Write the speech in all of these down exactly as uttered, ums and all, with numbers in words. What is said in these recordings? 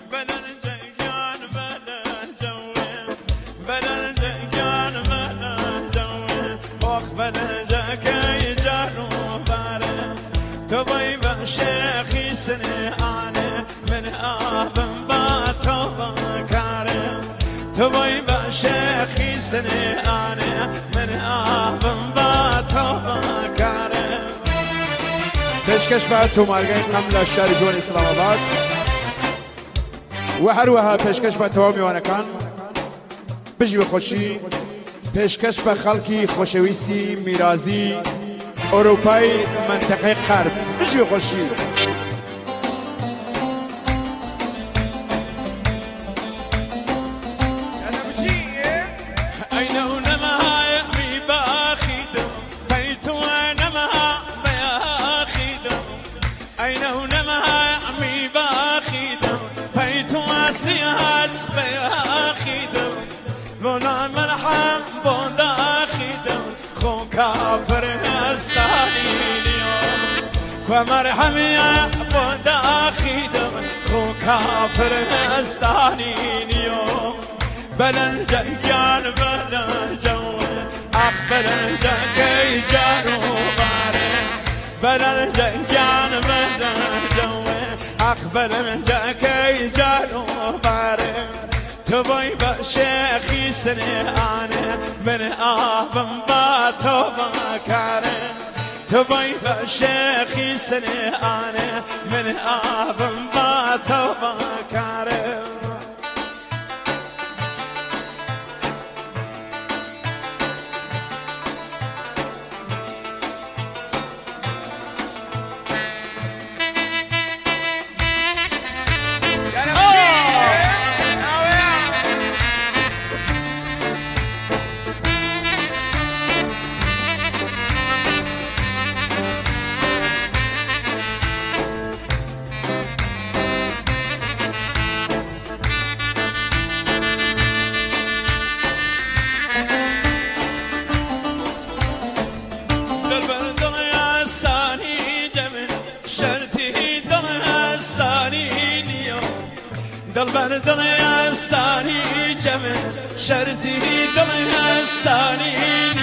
شيخي سنة أنا من آبن باتو بكارم تباي بشيخي سنة أنا من آبن باتو بكارم پیشکش بعد تو مارگین قمل شهر جوان اسلام آباد و هر وها پیشکش بعد تو میوانکان بجی بخوشی پیشکش به خلکی خوشویستی میرازی اروپای منطقه غرب بجی بخوشی ومرحم يا بود أخيدم خو كافر استانين يوم بلن جيان بلن جو أخ بلن جي جانو باري بلن جيان بلن جو أخ بلن جي جانو باري تباي بشيخي سنة أنا من آبن باتو بكاري تباي بشيخي سنة أنا من آبن باتو بكارم دل بردن استانی جمن شرطی دل استانی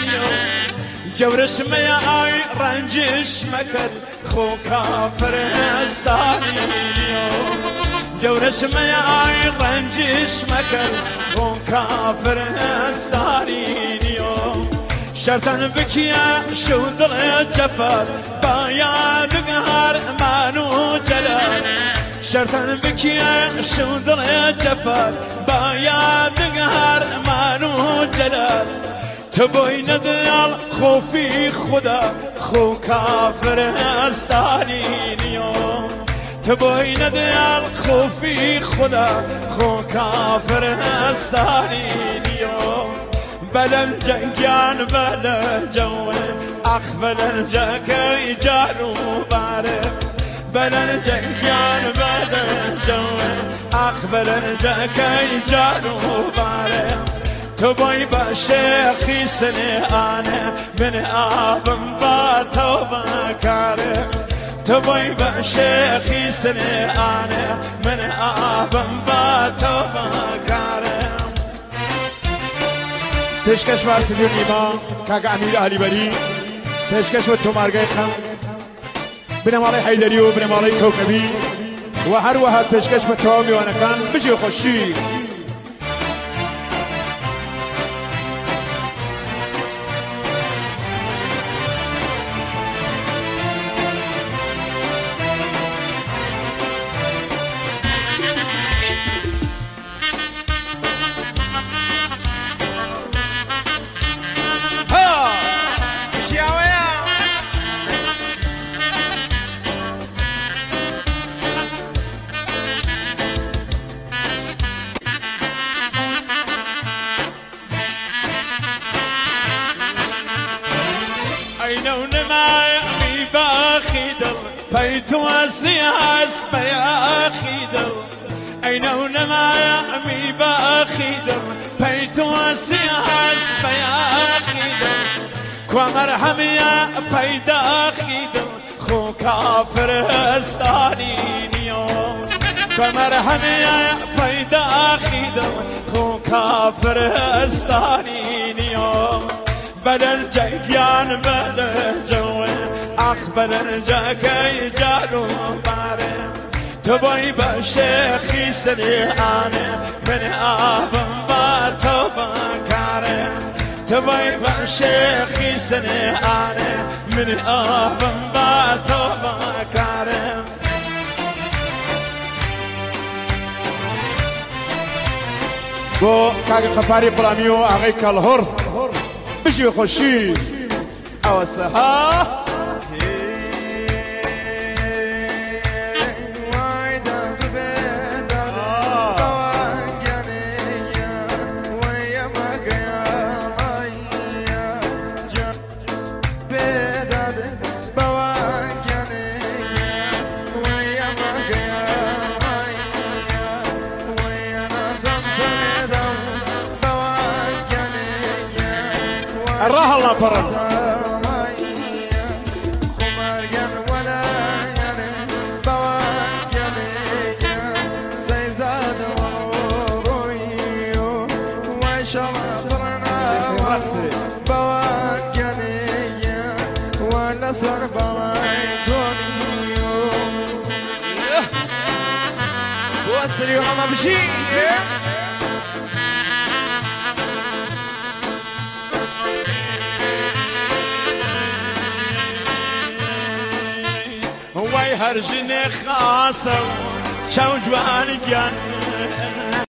جورش میای رنجش مکر خو کافر استانی جورش میای رنجش مکر خو کافر استانی شرطن بکیا شو دل جفر باید گهر منو جلال شرطن بكيا شو ضل جفر باياد قهر مانو جلال تبوي نديال خوفي خدا خو كافر استانين يوم تبوي نديال خوفي خدا خو كافر استانين يوم بلن جنجان بلن جوين اخ بلن جاكي جارو بارك بلن جنجان بلن جوين اخ بلن جاكي جارو بارك تبوي بشيخي سنة أنا من آبن باتو بكارم تبوي بشيخي سنة أنا من آبن باتو بكارم پیشکش بر سیدیون نیما کاک امیر علی بری پیشکش و تو مرگای خم بنمالای حیدری و بنمالای کوکبی و هر وحد پیشکش به تو میوانکان بجی خوشی توسياس بيا خيدر أينو نما يأمي باخيدر بيتوسياس بيا خيدر كوامرحم يا بيدا خيدر خو كافر استانين يوم فمرحمي پیدا خیدم خو کافر استانین یوم بدل جگیان بدل جوه اخ بدل جگی جالو باره تو بای با شیخی سریعانه من آبم با تو بکاره تو بای با شیخی سریعانه من آبم با تو بکاره بۆ کاگە قەپاری بڵامی و ئاغای کاڵهۆڕ بژی خۆشی ئەوە سەها الراحة الله فرن واسري وما بشي هواي هرجني خاصة شو جوان جان